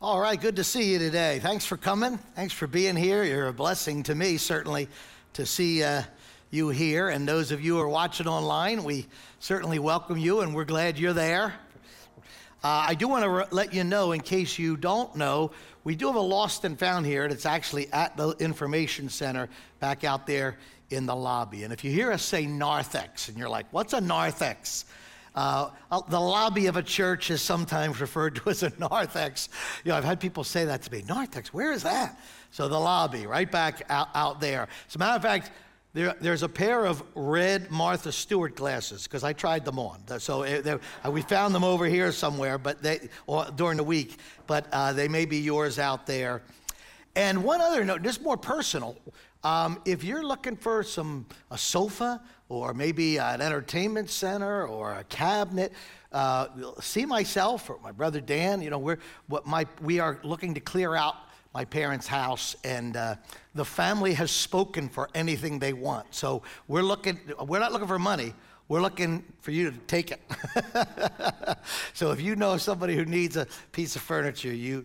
All right, good to see you today. Thanks for coming. Thanks for being here. You're a blessing to me, certainly, to see you here. And those of you who are watching online, we certainly welcome you, and we're glad you're there. I do want to let you know, in case you don't know, we do have a Lost and Found here, and it's actually at the Information Center back out there in the lobby. And if you hear us say narthex, and you're like, what's a narthex? The lobby of a church is sometimes referred to as a narthex. You know, I've had people say that to me. Narthex, where is that? So the lobby, right back out there. As a matter of fact, there's a pair of red Martha Stewart glasses, because I tried them on. So we found them over here somewhere, but during the week, but they may be yours out there. And one other note, just more personal. If you're looking for a sofa, or maybe an entertainment center, or a cabinet, see myself or my brother Dan. You know, we are looking to clear out my parents' house, and the family has spoken for anything they want. So we're not looking for money. We're looking for you to take it. So if you know somebody who needs a piece of furniture, you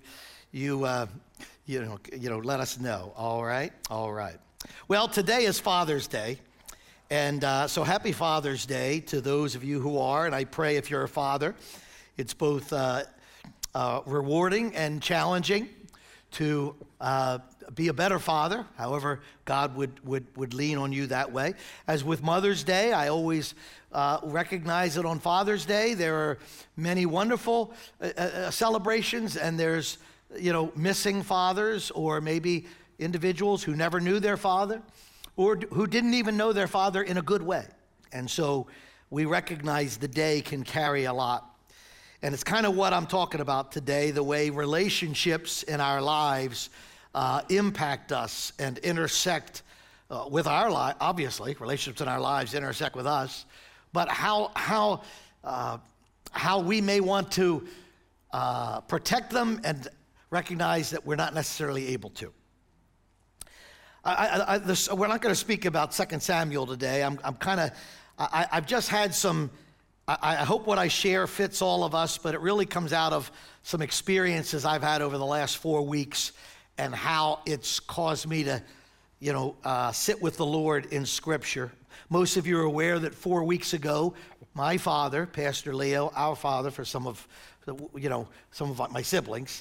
let us know. All right. Well, today is Father's Day. And so happy Father's Day to those of you who are, and I pray if you're a father, it's both rewarding and challenging to be a better father, however God would lean on you that way. As with Mother's Day, I always recognize that on Father's Day there are many wonderful celebrations, and there's, missing fathers, or maybe individuals who never knew their father, or who didn't even know their father in a good way. And so we recognize the day can carry a lot. And it's kind of what I'm talking about today, the way relationships in our lives impact us and intersect with our life. Obviously, relationships in our lives intersect with us, but how we may want to protect them and recognize that we're not necessarily able to. We're not going to speak about 2 Samuel today. I've just had some, I hope what I share fits all of us, but it really comes out of some experiences I've had over the last 4 weeks, and how it's caused me to, sit with the Lord in Scripture. Most of you are aware that 4 weeks ago, my father, Pastor Leo, our father for some of my siblings,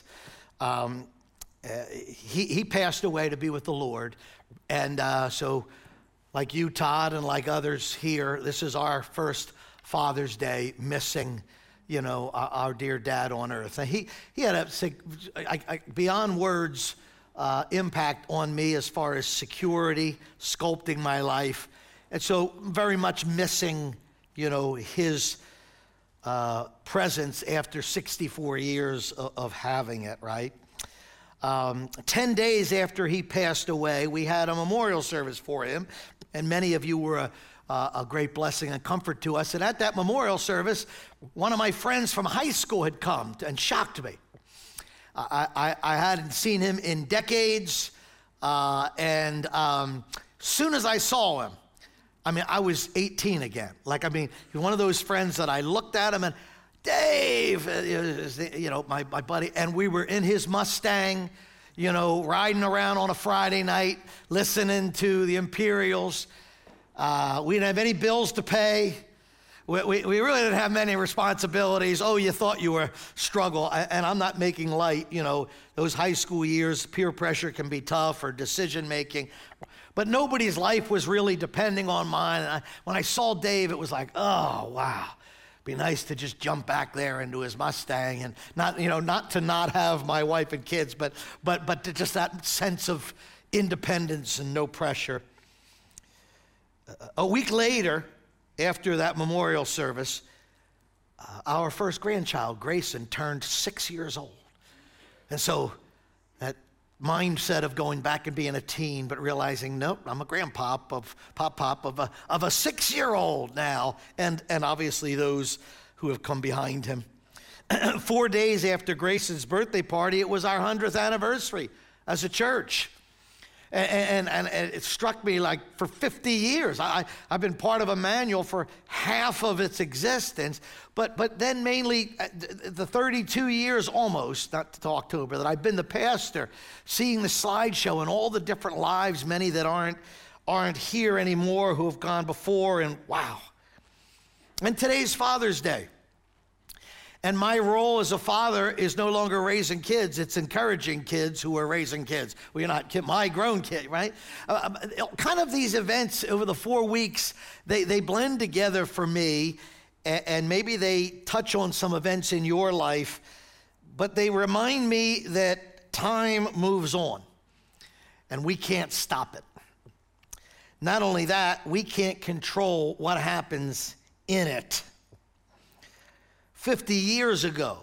he passed away to be with the Lord. And so like you, Todd, and like others here, this is our first Father's Day missing, our dear dad on earth. And he had a beyond words impact on me as far as security, sculpting my life. And so very much missing, his presence after 64 years of having it, right? 10 days after he passed away, we had a memorial service for him, and many of you were a great blessing and comfort to us. And at that memorial service, one of my friends from high school had come and shocked me. I hadn't seen him in decades, and soon as I saw him, I was 18 again. He was one of those friends that I looked at him and, Dave, my buddy, and we were in his Mustang, riding around on a Friday night, listening to the Imperials. We didn't have any bills to pay. We really didn't have many responsibilities. Oh, you thought you were struggle, and I'm not making light, those high school years, peer pressure can be tough, or decision making, but nobody's life was really depending on mine. And when I saw Dave, it was like, oh, wow. Be nice to just jump back there into his Mustang, and not to not have my wife and kids, but to just that sense of independence and no pressure. A week later, after that memorial service, our first grandchild, Grayson, turned 6 years old. And so that mindset of going back and being a teen, but realizing, nope, I'm a grandpop of a 6-year-old now, and obviously those who have come behind him. 4 days after Grayson's birthday party, it was our 100th anniversary as a church. And it struck me like for 50 years. I've been part of Emmanuel for half of its existence, but then mainly the 32 years almost, not to October, that I've been the pastor, seeing the slideshow and all the different lives, many that aren't here anymore, who have gone before, and wow. And today's Father's Day. And my role as a father is no longer raising kids, it's encouraging kids who are raising kids. Well, you're not my grown kid, right? Kind of these events over the 4 weeks, they blend together for me, and maybe they touch on some events in your life, but they remind me that time moves on, and we can't stop it. Not only that, we can't control what happens in it. 50 years ago,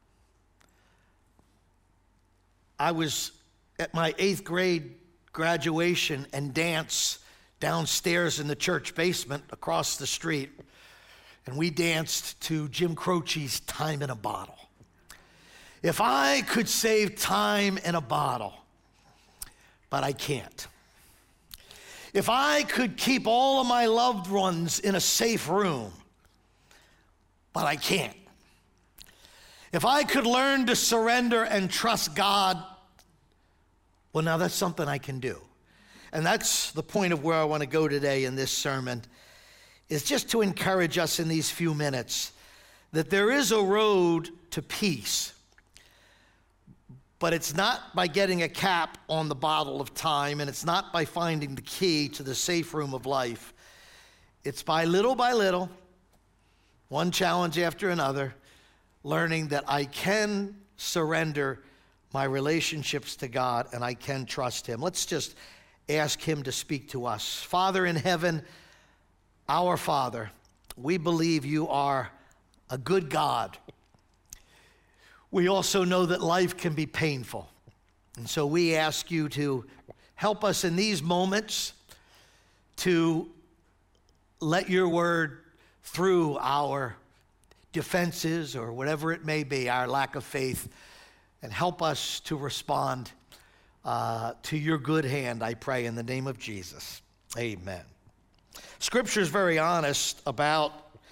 I was at my 8th grade graduation and dance downstairs in the church basement across the street, and we danced to Jim Croce's Time in a Bottle. If I could save time in a bottle, but I can't. If I could keep all of my loved ones in a safe room, but I can't. If I could learn to surrender and trust God, well, now that's something I can do. And that's the point of where I want to go today in this sermon, is just to encourage us in these few minutes that there is a road to peace, but it's not by getting a cap on the bottle of time, and it's not by finding the key to the safe room of life. It's by little, one challenge after another, learning that I can surrender my relationships to God and I can trust Him. Let's just ask Him to speak to us. Father in heaven, our Father, we believe You are a good God. We also know that life can be painful. And so we ask You to help us in these moments to let Your word through our defenses or whatever it may be, our lack of faith, and help us to respond to Your good hand, I pray, in the name of Jesus. Amen. Scripture is very honest about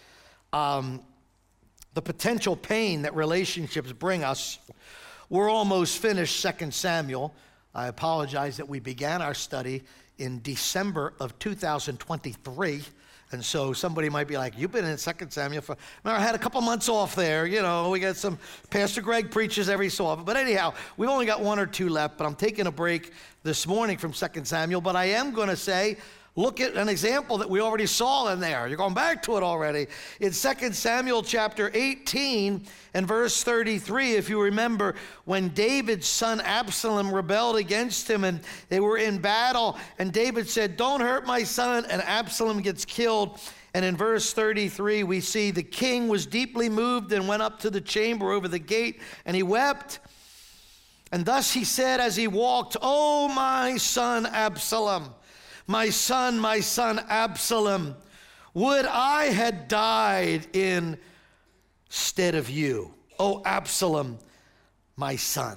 the potential pain that relationships bring us. We're almost finished 2 Samuel. I apologize that we began our study in December of 2023. And so somebody might be like, you've been in 2 Samuel for... No, I had a couple months off there. You know, we got some... Pastor Greg preaches every so often. But anyhow, we've only got 1 or 2 left, but I'm taking a break this morning from 2 Samuel. But I am going to say, look at an example that we already saw in there. You're going back to it already. In 2 Samuel chapter 18 and verse 33, if you remember, when David's son Absalom rebelled against him and they were in battle, and David said, don't hurt my son, and Absalom gets killed. And in verse 33, we see the king was deeply moved and went up to the chamber over the gate, and he wept. And thus he said as he walked, "Oh, my son Absalom, my son Absalom, would I had died instead of you. Oh, Absalom, my son."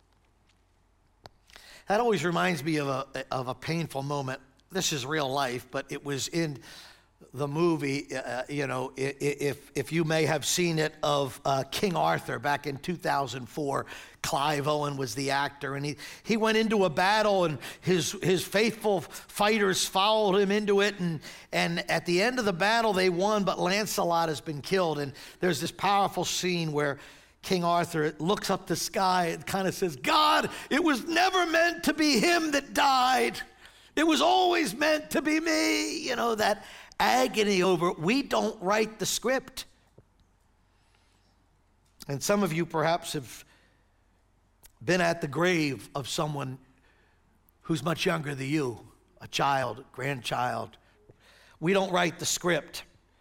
That always reminds me of a painful moment. This is real life, but it was in the movie, if you may have seen it, of King Arthur back in 2004. Clive Owen was the actor, and he went into a battle, and his faithful fighters followed him into it, and at the end of the battle they won, but Lancelot has been killed. And there's this powerful scene where King Arthur looks up the sky and kind of says, "God, it was never meant to be him that died. It was always meant to be me." You know, that agony over we don't write the script. And some of you perhaps have been at the grave of someone who's much younger than you, a child, grandchild. We don't write the script.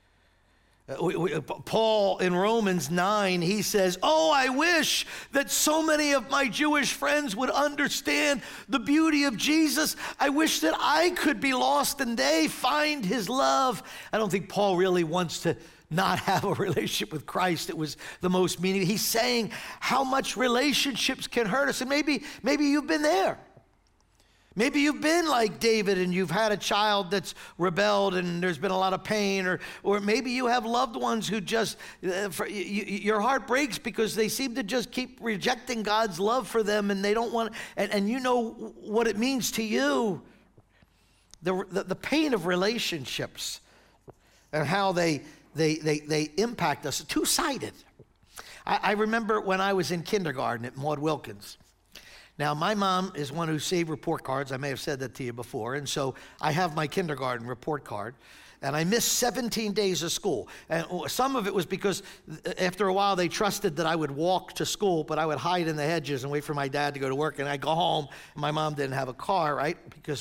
Paul in Romans 9, he says, "Oh, I wish that so many of my Jewish friends would understand the beauty of Jesus. I wish that I could be lost and they find his love." I don't think Paul really wants to not have a relationship with Christ. It was the most meaningful. He's saying how much relationships can hurt us. And maybe you've been there. Maybe you've been like David and you've had a child that's rebelled and there's been a lot of pain, or maybe you have loved ones who just, your heart breaks because they seem to just keep rejecting God's love for them, and they don't want, and you know what it means to you. The pain of relationships and how they impact us, two-sided. I remember when I was in kindergarten at Maud Wilkins. Now, my mom is one who saved report cards. I may have said that to you before. And so I have my kindergarten report card. And I missed 17 days of school. And some of it was because after a while they trusted that I would walk to school, but I would hide in the hedges and wait for my dad to go to work. And I'd go home, and my mom didn't have a car, right?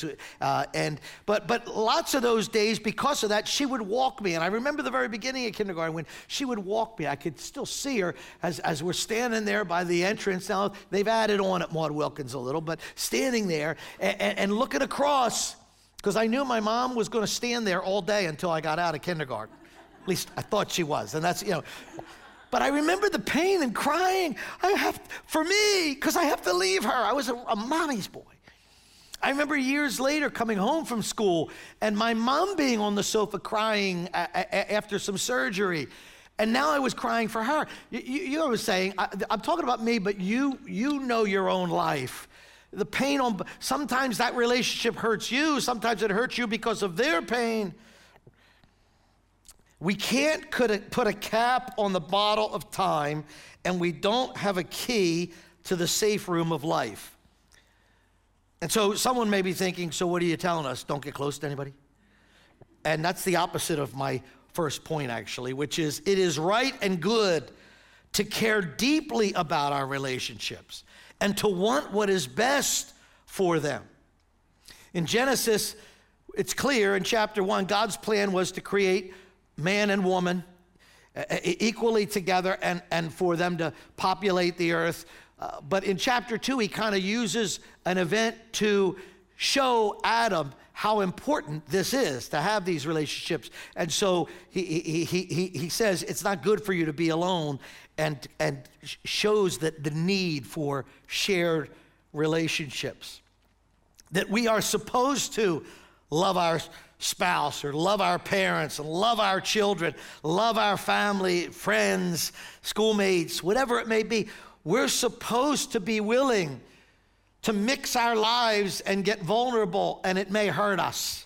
But lots of those days, because of that, she would walk me. And I remember the very beginning of kindergarten when she would walk me. I could still see her as we're standing there by the entrance. Now, they've added on at Maud Wilkins a little, but standing there and looking across, because I knew my mom was going to stand there all day until I got out of kindergarten. At least I thought she was. And that's, But I remember the pain and crying. For me, because I have to leave her. I was a mommy's boy. I remember years later coming home from school and my mom being on the sofa crying after some surgery. And now I was crying for her. You know what I was saying? I'm talking about me, but you know your own life. The pain sometimes that relationship hurts you. Sometimes it hurts you because of their pain. We can't put a cap on the bottle of time, and we don't have a key to the safe room of life. And so someone may be thinking, so what are you telling us? Don't get close to anybody? And that's the opposite of my first point, actually, which is it is right and good to care deeply about our relationships and to want what is best for them. In Genesis, it's clear in chapter 1, God's plan was to create man and woman equally together and for them to populate the earth. But in chapter 2, he kind of uses an event to show Adam how important this is to have these relationships. And so he says it's not good for you to be alone, and shows that the need for shared relationships. That we are supposed to love our spouse or love our parents and love our children, love our family, friends, schoolmates, whatever it may be. We're supposed to be willing to mix our lives and get vulnerable, and it may hurt us.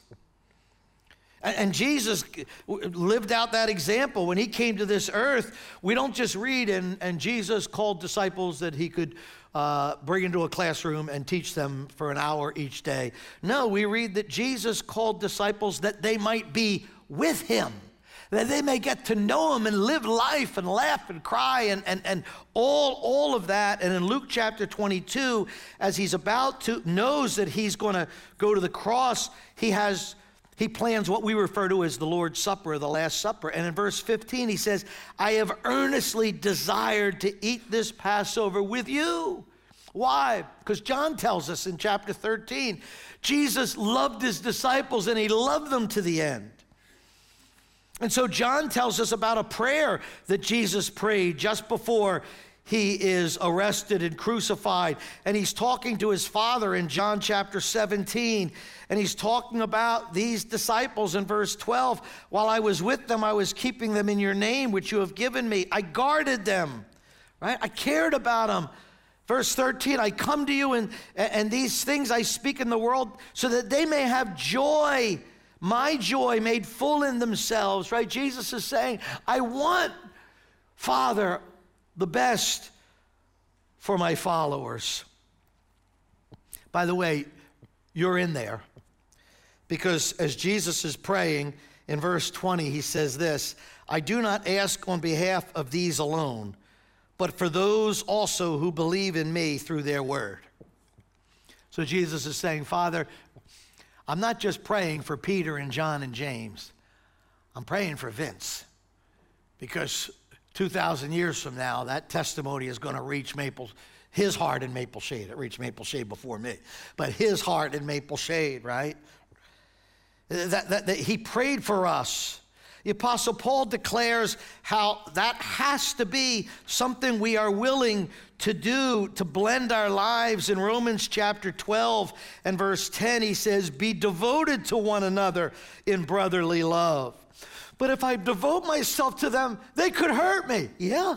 And Jesus lived out that example. When he came to this earth, we don't just read, and Jesus called disciples that he could bring into a classroom and teach them for an hour each day. No, we read that Jesus called disciples that they might be with him, that they may get to know him and live life and laugh and cry and all of that. And in Luke chapter 22, as he's knows that he's going to go to the cross, he plans what we refer to as the Lord's Supper, or the Last Supper. And in verse 15, he says, I have earnestly desired to eat this Passover with you. Why? Because John tells us in chapter 13, Jesus loved his disciples and he loved them to the end. And so John tells us about a prayer that Jesus prayed just before he is arrested and crucified. And he's talking to his Father in John chapter 17. And he's talking about these disciples in verse 12. While I was with them, I was keeping them in your name, which you have given me. I guarded them, right? I cared about them. Verse 13, I come to you and these things I speak in the world so that they may have joy, my joy made full in themselves, right? Jesus is saying, I want, Father, the best for my followers. By the way, you're in there. Because as Jesus is praying, in verse 20, he says this, I do not ask on behalf of these alone, but for those also who believe in me through their word. So Jesus is saying, Father, I'm not just praying for Peter and John and James. I'm praying for Vince. Because 2,000 years from now, that testimony is going to reach his heart in Maple Shade. It reached Maple Shade before me. But his heart in Maple Shade, right? That he prayed for us. The Apostle Paul declares how that has to be something we are willing to do to blend our lives. In Romans chapter 12 and verse 10, he says, be devoted to one another in brotherly love. But if I devote myself to them, they could hurt me. Yeah.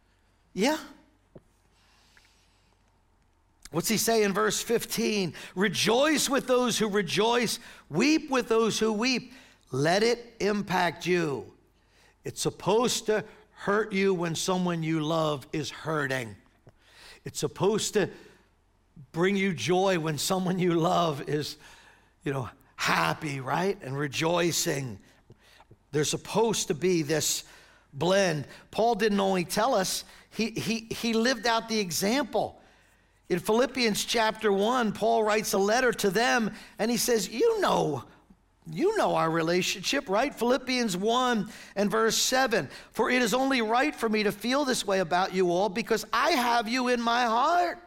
What's he say in verse 15? Rejoice with those who rejoice, weep with those who weep. Let it impact you. It's supposed to hurt you when someone you love is hurting. It's supposed to bring you joy when someone you love is, happy, right? And rejoicing. There's supposed to be this blend. Paul didn't only tell us, he lived out the example. In Philippians chapter 1, Paul writes a letter to them, and he says, you know our relationship, right? Philippians 1 and verse 7. For it is only right for me to feel this way about you all because I have you in my heart.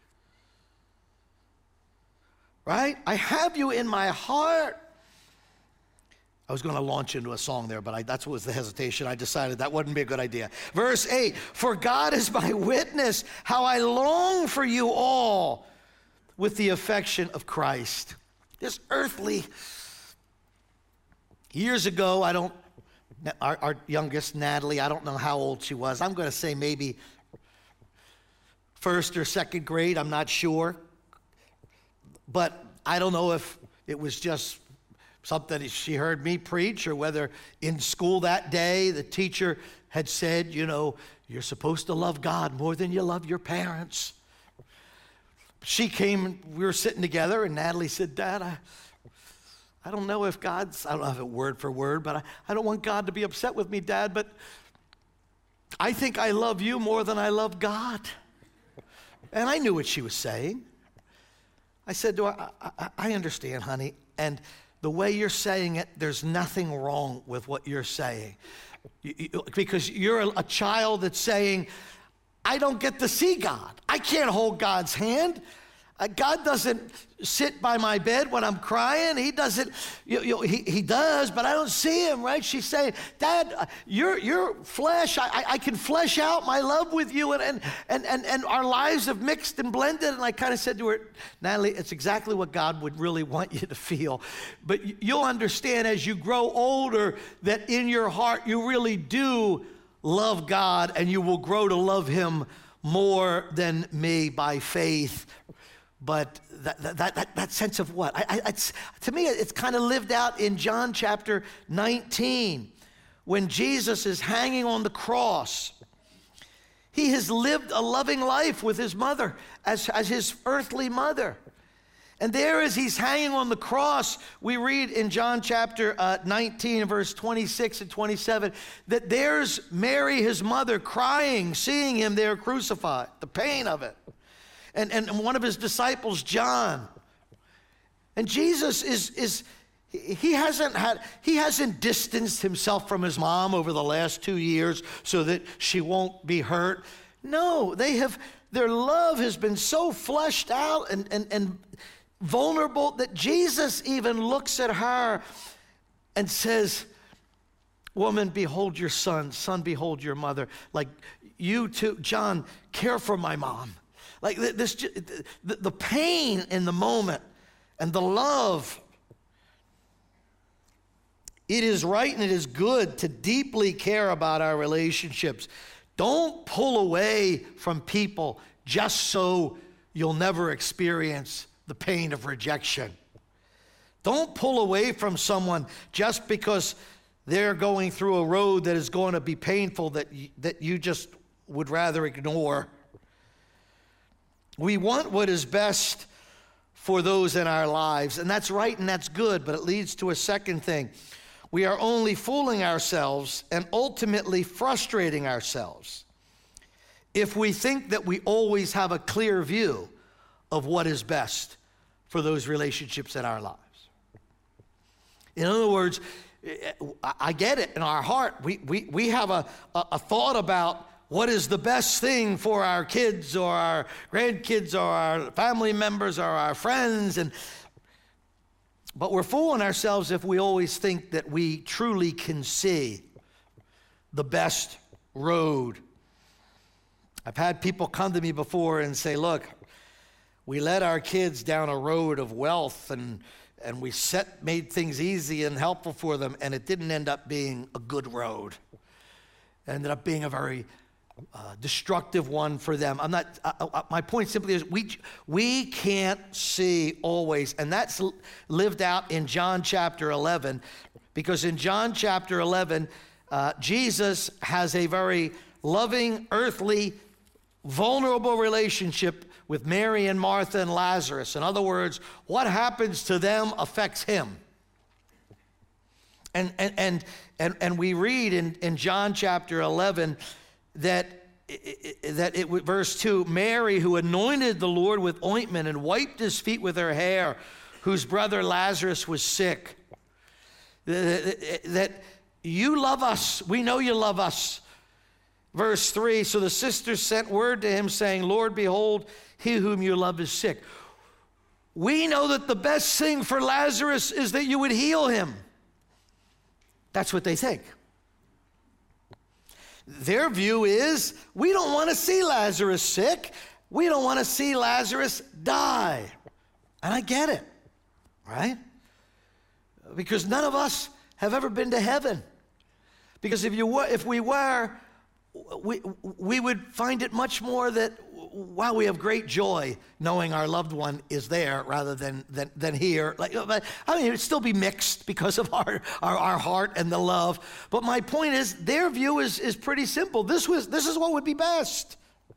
Right? I have you in my heart. I was going to launch into a song there, but that's what was the hesitation. I decided that wouldn't be a good idea. Verse 8, for God is my witness, how I long for you all with the affection of Christ. This earthly. Years ago, our youngest, Natalie, I don't know how old she was. I'm going to say maybe first or second grade, I'm not sure. But I don't know if it was just something she heard me preach or whether in school that day the teacher had said, you're supposed to love God more than you love your parents. She came, we were sitting together, and Natalie said, Dad, I don't know if I don't have it word for word, but I don't want God to be upset with me, Dad, but I think I love you more than I love God. And I knew what she was saying. I said to her, I understand, honey, and the way you're saying it, there's nothing wrong with what you're saying. Because you're a child that's saying, I don't get to see God. I can't hold God's hand. God doesn't sit by my bed when I'm crying. He doesn't, he does, but I don't see him, right? She's saying, Dad, your flesh, I can flesh out my love with you, and our lives have mixed and blended. And I kind of said to her, Natalie, it's exactly what God would really want you to feel. But you'll understand as you grow older that in your heart you really do love God, and you will grow to love him more than me by faith. But that sense of what? To me, it's kind of lived out in John chapter 19 when Jesus is hanging on the cross. He has lived a loving life with his mother as his earthly mother. And there as he's hanging on the cross, we read in John chapter 19, verse 26 and 27, that there's Mary, his mother, crying, seeing him there crucified, the pain of it. And one of his disciples, John. And Jesus he hasn't distanced himself from his mom over the last 2 years so that she won't be hurt. No, their love has been so fleshed out and vulnerable that Jesus even looks at her and says, woman, behold your son, behold your mother. Like you too, John, care for my mom. Like this, the pain in the moment and the love. It is right and it is good to deeply care about our relationships. Don't pull away from people just so you'll never experience the pain of rejection. Don't pull away from someone just because they're going through a road that is going to be painful that you just would rather ignore. We want what is best for those in our lives, and that's right and that's good, but it leads to a second thing. We are only fooling ourselves and ultimately frustrating ourselves if we think that we always have a clear view of what is best for those relationships in our lives. In other words, I get it in our heart. We have a thought about what is the best thing for our kids or our grandkids or our family members or our friends. And But we're fooling ourselves if we always think that we truly can see the best road. I've had people come to me before and say, look, we led our kids down a road of wealth and we made things easy and helpful for them, and it didn't end up being a good road. It ended up being a very destructive one for them. My point simply is we can't see always, and that's lived out in John chapter 11, because in John chapter 11, Jesus has a very loving, earthly, vulnerable relationship with Mary and Martha and Lazarus. In other words, what happens to them affects him. And we read in John chapter 11 verse 2, Mary, who anointed the Lord with ointment and wiped his feet with her hair, whose brother Lazarus was sick. That you love us. We know you love us. Verse 3, so the sisters sent word to him saying, Lord, behold, he whom you love is sick. We know that the best thing for Lazarus is that you would heal him. That's what they think. Their view is, we don't want to see Lazarus sick. We don't want to see Lazarus die. And I get it, right? Because none of us have ever been to heaven. Because if we were, we would find it much more that, wow, we have great joy knowing our loved one is there rather than here. It would still be mixed because of our heart and the love. But my point is, their view is pretty simple. This is what would be best.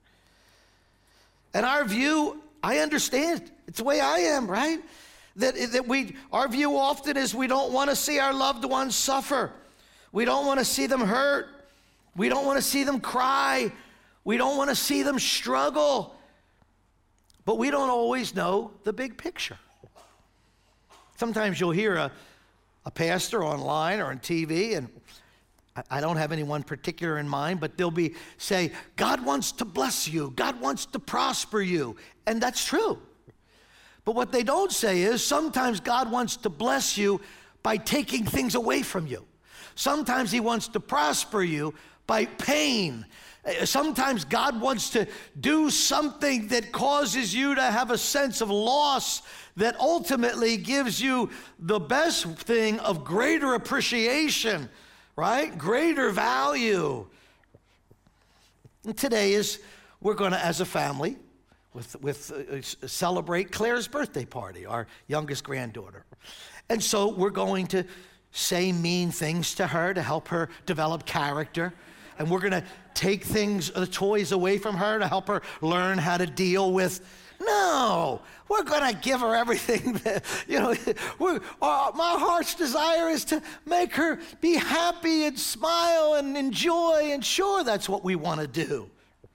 And our view, I understand. It's the way I am, right? Our view often is we don't want to see our loved ones suffer. We don't want to see them hurt. We don't want to see them cry. We don't want to see them struggle. But we don't always know the big picture. Sometimes you'll hear a pastor online or on TV, and I don't have anyone particular in mind, but they'll say, God wants to bless you. God wants to prosper you. And that's true. But what they don't say is sometimes God wants to bless you by taking things away from you. Sometimes he wants to prosper you by pain. Sometimes God wants to do something that causes you to have a sense of loss that ultimately gives you the best thing of greater appreciation, right? Greater value. And today we're going to, as a family, celebrate Claire's birthday party, our youngest granddaughter. And so we're going to say mean things to her to help her develop character. And we're going to take the toys away from her to help her learn how to deal with. No, we're going to give her everything that, my heart's desire is to make her be happy and smile and enjoy. And sure, that's what we want to do.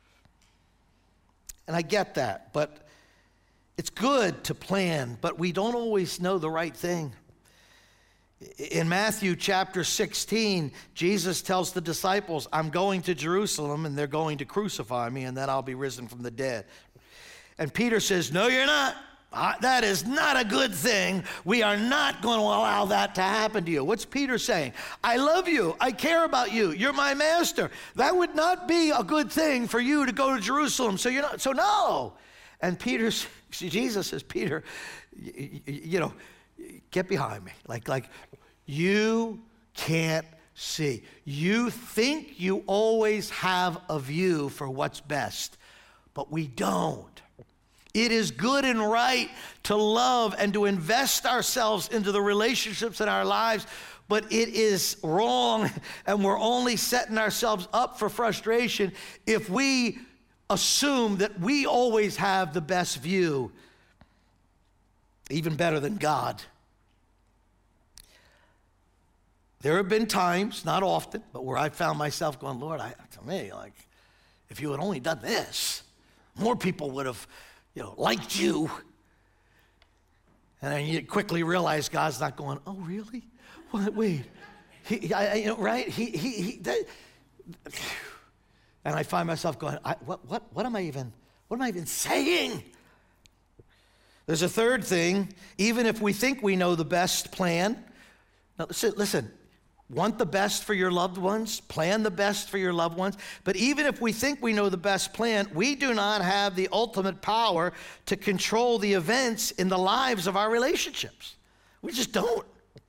And I get that, but it's good to plan, but we don't always know the right thing. In Matthew chapter 16, Jesus tells the disciples, I'm going to Jerusalem and they're going to crucify me and then I'll be risen from the dead. And Peter says, no, you're not. That is not a good thing. We are not going to allow that to happen to you. What's Peter saying? I love you. I care about you. You're my master. That would not be a good thing for you to go to Jerusalem. So no. And Jesus says, Peter, get behind me. Like you can't see. You think you always have a view for what's best, but we don't. It is good and right to love and to invest ourselves into the relationships in our lives, but it is wrong, and we're only setting ourselves up for frustration if we assume that we always have the best view, even better than God. There have been times, not often, but where I found myself going, Lord, if you had only done this, more people would have, liked you. And then you quickly realize God's not going, oh, really? Wait. Right? And I find myself going, what am I even saying? There's a third thing. Even if we think we know the best plan. Now, listen. Want the best for your loved ones, plan the best for your loved ones. But even if we think we know the best plan, we do not have the ultimate power to control the events in the lives of our relationships. We just don't.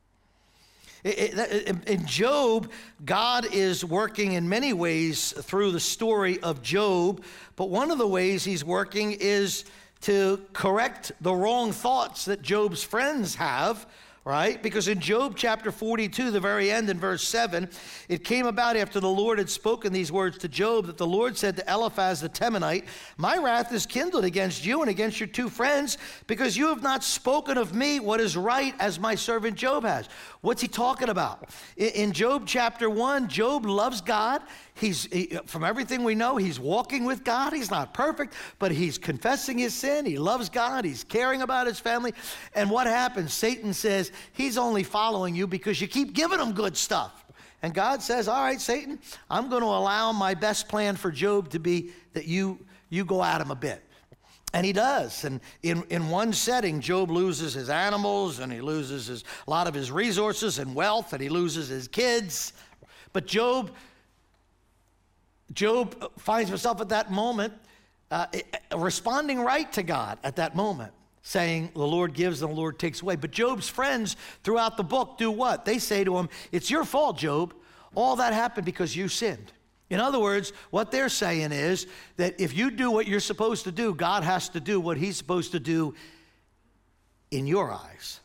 In Job, God is working in many ways through the story of Job, but one of the ways he's working is to correct the wrong thoughts that Job's friends have, right? Because in Job chapter 42, the very end in verse 7, it came about after the Lord had spoken these words to Job that the Lord said to Eliphaz the Temanite, my wrath is kindled against you and against your two friends because you have not spoken of me what is right as my servant Job has. What's he talking about? In Job chapter 1, Job loves God. From everything we know, he's walking with God. He's not perfect, but he's confessing his sin. He loves God. He's caring about his family. And what happens? Satan says, he's only following you because you keep giving him good stuff. And God says, all right, Satan, I'm going to allow my best plan for Job to be that you go at him a bit. And he does. And in one setting, Job loses his animals, and he loses a lot of his resources and wealth, and he loses his kids. But Job finds himself at that moment responding right to God at that moment, saying the Lord gives and the Lord takes away. But Job's friends throughout the book do what? They say to him, it's your fault, Job. All that happened because you sinned. In other words, what they're saying is that if you do what you're supposed to do, God has to do what he's supposed to do in your eyes.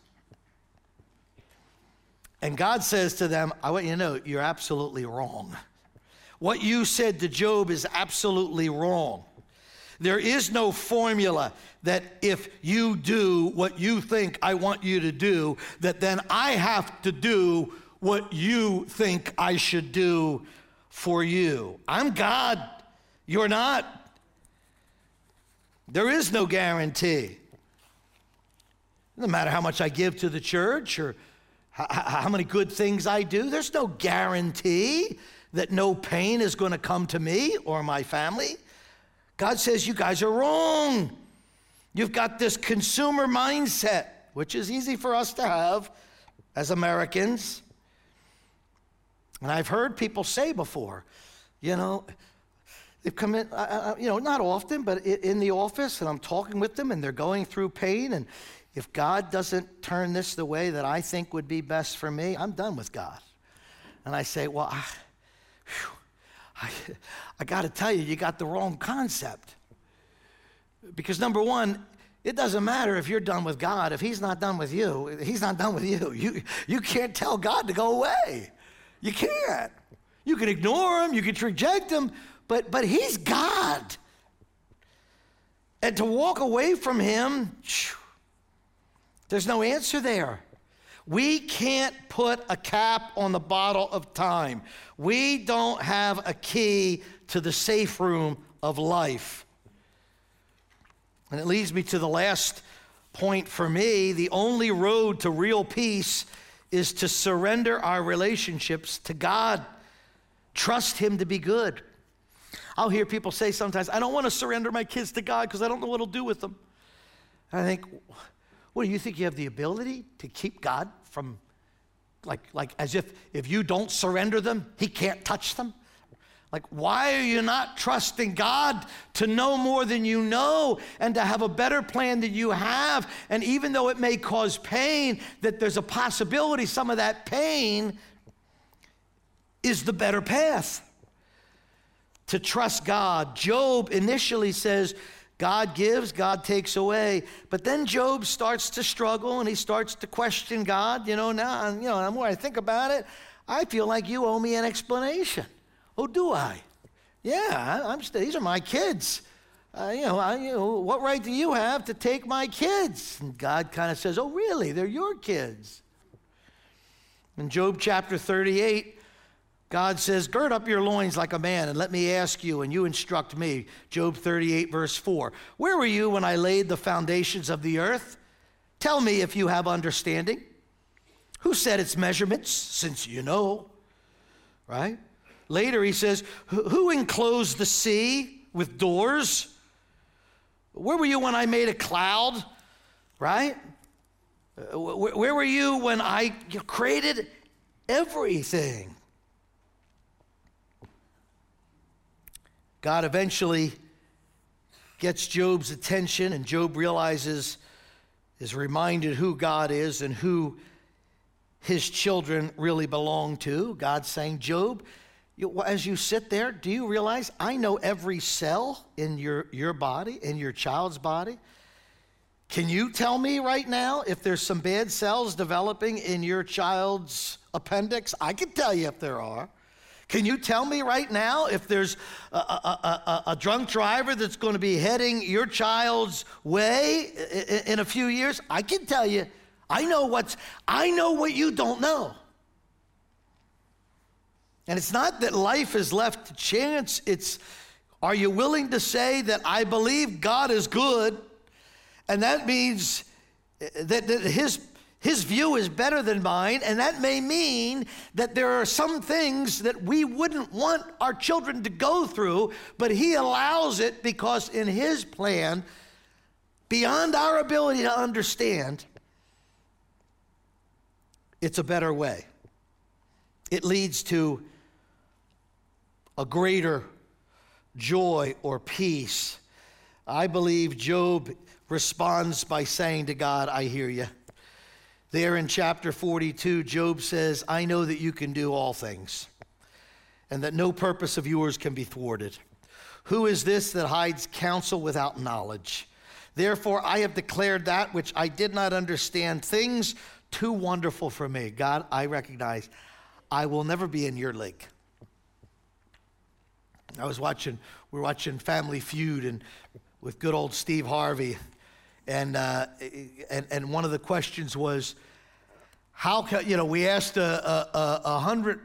And God says to them, I want you to know, you're absolutely wrong. What you said to Job is absolutely wrong. There is no formula that if you do what you think I want you to do, that then I have to do what you think I should do for you. I'm God. You're not. There is no guarantee. No matter how much I give to the church or how many good things I do, there's no guarantee that no pain is going to come to me or my family. God says, you guys are wrong. You've got this consumer mindset, which is easy for us to have as Americans. And I've heard people say before, they've come in, not often, but in the office, and I'm talking with them, and they're going through pain, and if God doesn't turn this the way that I think would be best for me, I'm done with God. And I say, well, I got to tell you, you got the wrong concept. Because number one, it doesn't matter if you're done with God. If he's not done with you, he's not done with you. You can't tell God to go away. You can't. You can ignore him, you can reject him, but he's God. And to walk away from him, there's no answer there. We can't put a cap on the bottle of time. We don't have a key to the safe room of life. And it leads me to the last point for me. The only road to real peace is to surrender our relationships to God. Trust him to be good. I'll hear people say sometimes, I don't want to surrender my kids to God because I don't know what he'll do with them. And I think, what, do you think you have the ability to keep God from, like as if you don't surrender them, he can't touch them? Like, why are you not trusting God to know more than you know and to have a better plan than you have? And even though it may cause pain, that there's a possibility some of that pain is the better path. To trust God. Job initially says, God gives, God takes away. But then Job starts to struggle and he starts to question God. Now, the more I think about it, I feel like you owe me an explanation. Oh, do I? Yeah, these are my kids. What right do you have to take my kids? And God kind of says, oh, really? They're your kids. In Job chapter 38, God says, gird up your loins like a man and let me ask you, and you instruct me. Job 38, verse 4. Where were you when I laid the foundations of the earth? Tell me if you have understanding. Who set its measurements, since you know? Right? Later he says, who enclosed the sea with doors? Where were you when I made a cloud right? Where were you when I created everything? God eventually gets Job's attention, and Job realizes, is reminded who God is and who his children really belong to. God's saying, Job, as you sit there, do you realize I know every cell in your body, in your child's body? Can you tell me right now if there's some bad cells developing in your child's appendix? I can tell you if there are. Can you tell me right now if there's a drunk driver that's going to be heading your child's way in a few years? I can tell you. I know what you don't know. And it's not that life is left to chance. It's, are you willing to say that I believe God is good, and that means that his view is better than mine, and that may mean that there are some things that we wouldn't want our children to go through, but he allows it because in his plan, beyond our ability to understand, it's a better way. It leads to a greater joy or peace. I believe Job responds by saying to God, I hear you. There in chapter 42, Job says, I know that you can do all things, and that no purpose of yours can be thwarted. Who is this that hides counsel without knowledge? Therefore, I have declared that which I did not understand, things too wonderful for me. God, I recognize I will never be in your league. We're watching Family Feud and with good old Steve Harvey, and one of the questions was, how can, we asked 100,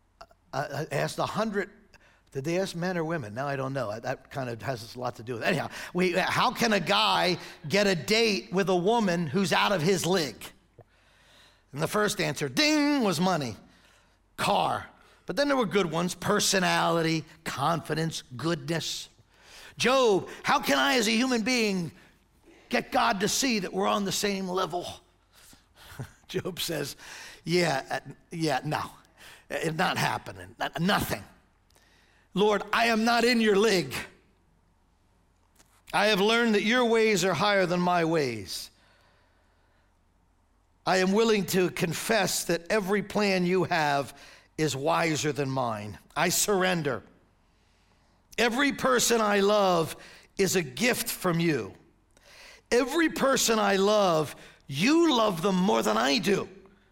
did they ask men or women? Now I don't know. That kind of has a lot to do with it. Anyhow, how can a guy get a date with a woman who's out of his league? And the first answer, ding, was money, car. But then there were good ones, personality, confidence, goodness. Job, how can I as a human being get God to see that we're on the same level? Job says, no, it's not happening, nothing. Lord, I am not in your league. I have learned that your ways are higher than my ways. I am willing to confess that every plan you have is wiser than mine. I surrender. Every person I love is a gift from you. Every person I love, you love them more than I do.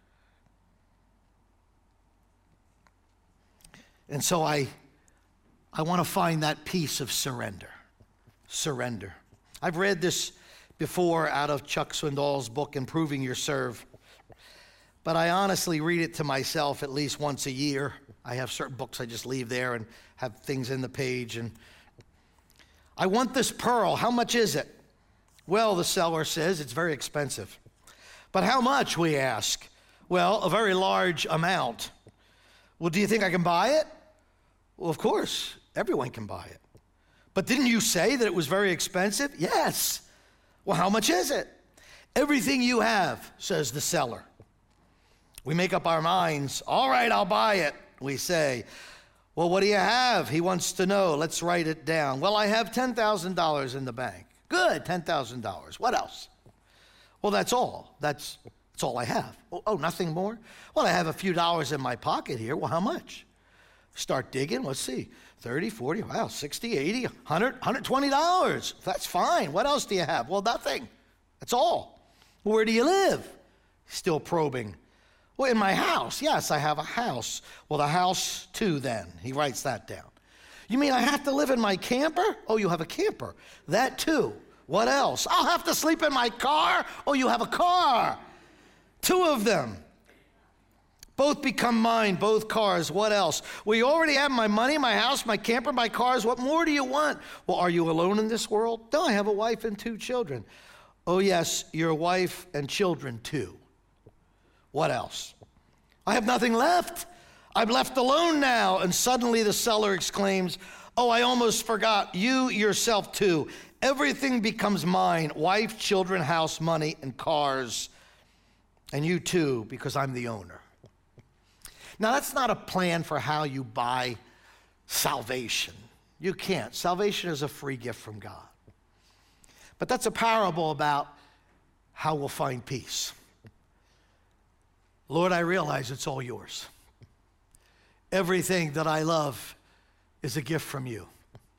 And so I want to find that piece of surrender. Surrender. I've read this before out of Chuck Swindoll's book, Improving Your Serve. But I honestly read it to myself at least once a year. I have certain books I just leave there and have things in the page. And I want this pearl. How much is it? Well, the seller says it's very expensive. But how much, we ask? Well, a very large amount. Well, do you think I can buy it? Well, of course, everyone can buy it. But didn't you say that it was very expensive? Yes. Well, how much is it? Everything you have, says the seller. We make up our minds. All right, I'll buy it, we say. Well, what do you have? He wants to know. Let's write it down. Well, I have $10,000 in the bank. Good, $10,000. What else? Well, that's all. That's all I have. Oh, nothing more? Well, I have a few dollars in my pocket here. Well, how much? Start digging. Let's see. 30, 40, wow, 60, 80, 100, $120. That's fine. What else do you have? Well, nothing. That's all. Where do you live? Still probing. Well, in my house. Yes, I have a house. Well, the house too, then. He writes that down. You mean I have to live in my camper? Oh, you have a camper. That too. What else? I'll have to sleep in my car? Oh, you have a car. 2 of them. Both become mine, both cars. What else? Well, you already have my money, my house, my camper, my cars. What more do you want? Well, are you alone in this world? No, I have a wife and 2 children. Oh, yes, your wife and children too. What else? I have nothing left. I'm left alone now. And suddenly the seller exclaims, oh, I almost forgot, you yourself too. Everything becomes mine: wife, children, house, money, and cars. And you too, because I'm the owner. Now, that's not a plan for how you buy salvation. You can't. Salvation is a free gift from God. But that's a parable about how we'll find peace. Lord, I realize it's all yours. Everything that I love is a gift from you.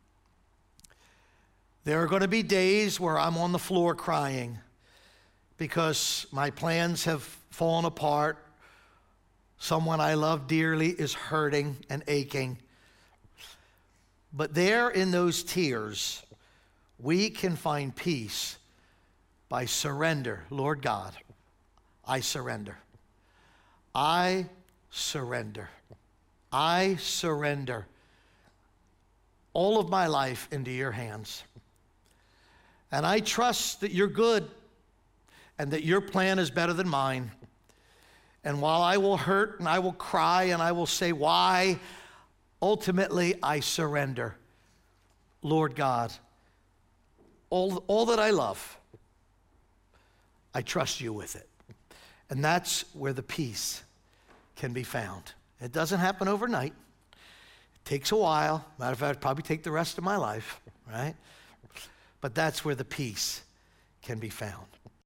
There are going to be days where I'm on the floor crying because my plans have fallen apart. Someone I love dearly is hurting and aching. But there in those tears, we can find peace by surrender. Lord God, I surrender. I surrender. I surrender all of my life into your hands. And I trust that you're good and that your plan is better than mine. And while I will hurt and I will cry and I will say, why? Ultimately, I surrender. Lord God, all that I love, I trust you with it. And that's where the peace can be found. It doesn't happen overnight. It takes a while. Matter of fact, it'll probably take the rest of my life, right? But that's where the peace can be found.